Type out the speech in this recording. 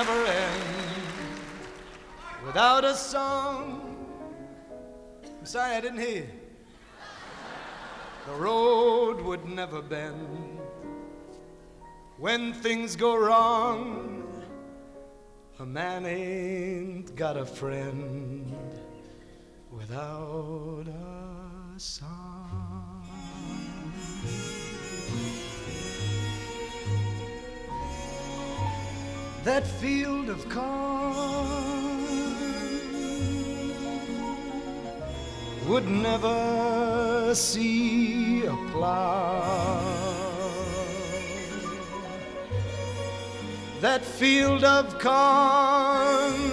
never end without a song. I'm sorry I didn't hear you. The road would never bend. When things go wrong, a man ain't got a friend without a song. That field of corn would never see a plow. That field of corn